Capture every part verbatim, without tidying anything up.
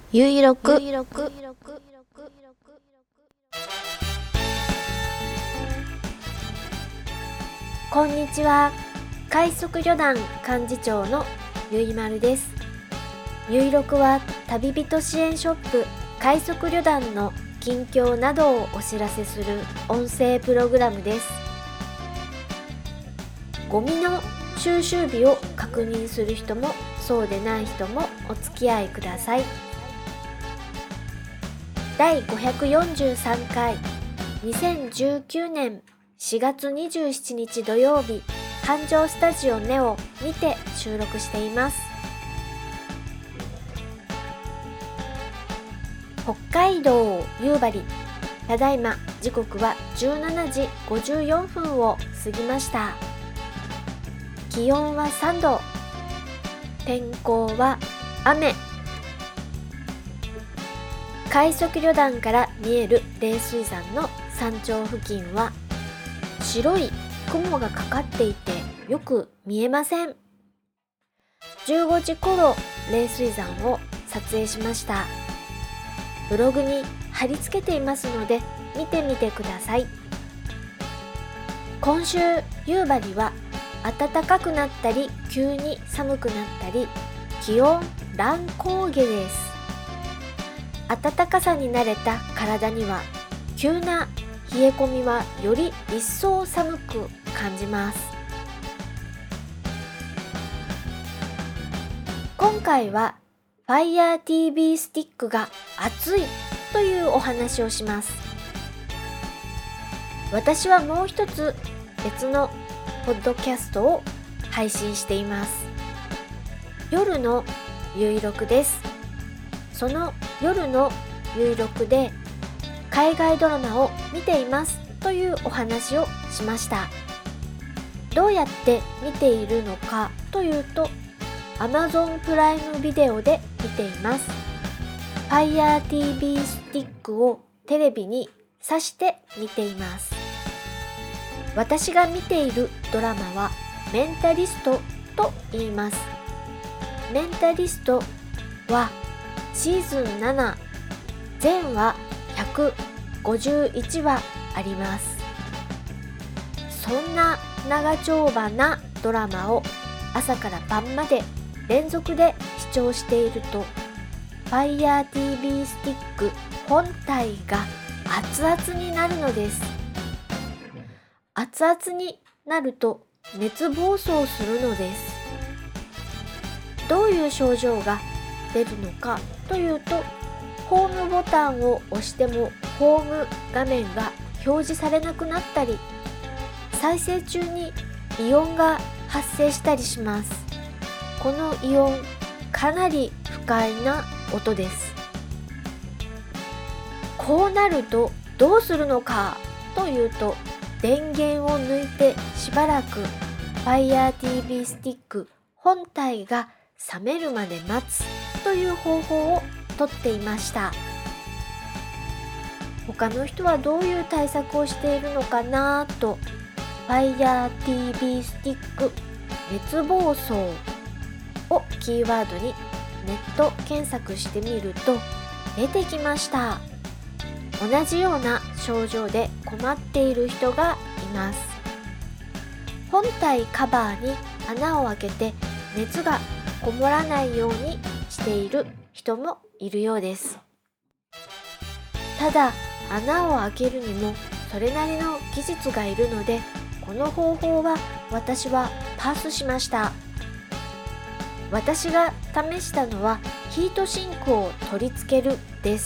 ゆいろくこんにちは。快速旅団幹事長のゆいまるです。ゆいろくは旅人支援ショップ快速旅団の近況などをお知らせする音声プログラムです。ゴミの収集日を確認する人もそうでない人もお付き合いください。だいごひゃくよんじゅうさんかいにせんじゅうきゅうねんしがつにじゅうしちにち土曜日、繁盛スタジオネオにて収録しています。北海道夕張、ただいま時刻はじゅうしちじごじゅうよんぷんを過ぎました。気温はさんど、天候は雨。快速旅団から見える冷水山の山頂付近は白い雲がかかっていてよく見えません。じゅうごじ頃冷水山を撮影しました。ブログに貼り付けていますので見てみてください。今週夕張は暖かくなったり急に寒くなったり、気温乱高下です。暖かさに慣れた体には急な冷え込みはより一層寒く感じます。今回は Fire ティービー スティックが熱いというお話をします。私はもう一つ別のポッドキャストを配信しています。夜のゆいろくです。その夜のゆいろくで海外ドラマを見ていますというお話をしました。どうやって見ているのかというと Amazon プライムビデオで見ています。 Fire ティービー スティックをテレビに挿して見ています。私が見ているドラマはメンタリストと言います。メンタリストはシーズンなな、全話ひゃくごじゅういちわあります。そんな長丁場なドラマを朝から晩まで連続で視聴していると Fire ティービー スティック本体が熱々になるのです。熱々になると熱暴走するのです。どういう症状が出るのかというと、ホームボタンを押してもホーム画面が表示されなくなったり、再生中に異音が発生したりします。この異音、かなり不快な音です。こうなるとどうするのかというと、電源を抜いてしばらく Fire ティービー スティック本体が冷めるまで待つという方法をとっていました。他の人はどういう対策をしているのかなと Fire ティービー スティック熱暴走をキーワードにネット検索してみると出てきました。同じような症状で困っている人がいます。本体カバーに穴を開けて熱がこもらないようにしている人もいるようです。ただ穴を開けるにもそれなりの技術がいるので、この方法は私はパスしました。私が試したのはヒートシンクを取り付けるです。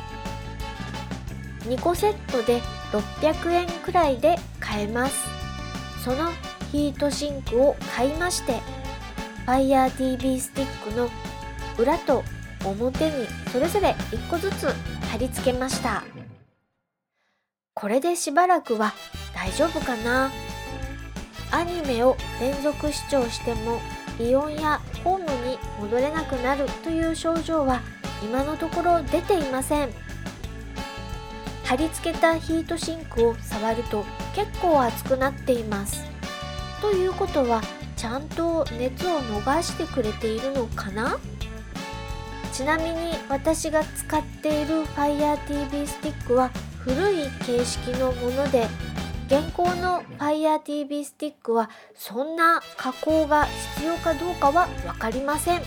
にこセットでろっぴゃくえんくらいで買えます。そのヒートシンクを買いまして、Fire ティービー スティックの裏と表にそれぞれいっこずつ貼り付けました。これでしばらくは大丈夫かな。アニメを連続視聴しても異音やホームに戻れなくなるという症状は今のところ出ていません。貼り付けたヒートシンクを触ると結構熱くなっています。ということはちゃんと熱を逃してくれているのかな。 ちなみに私が使っている Fire ティービー スティックは古い形式のもので、現行の Fire ティービー スティックはそんな加工が必要かどうかは分かりません。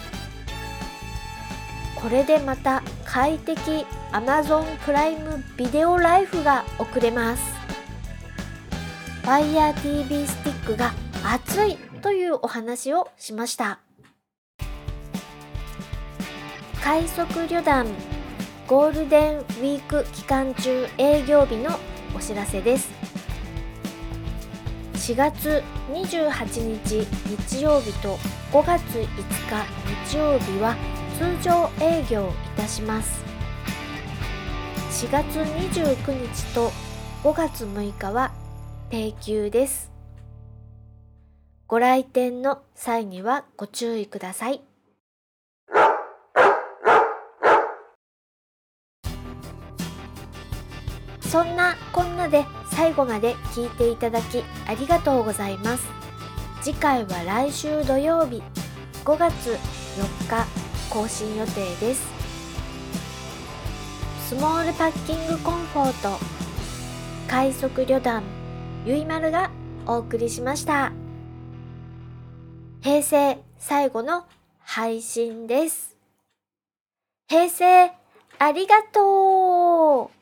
これでまた快適 Amazon プライムビデオライフが送れます。 Fire ティービー スティックが熱いというお話をしました。快速旅団ゴールデンウィーク期間中営業日のお知らせです。しがつにじゅうはちにち日曜日とごがついつか日曜日は通常営業いたします。しがつにじゅうくにちとごがつむいかは定休です。ご来店の際にはご注意ください。そんなこんなで最後まで聞いていただきありがとうございます。次回は来週土曜日ごがつよっか更新予定です。スモールパッキングコンフォート快速旅団ゆいまるがお送りしました。平成最後の配信です。平成ありがとう。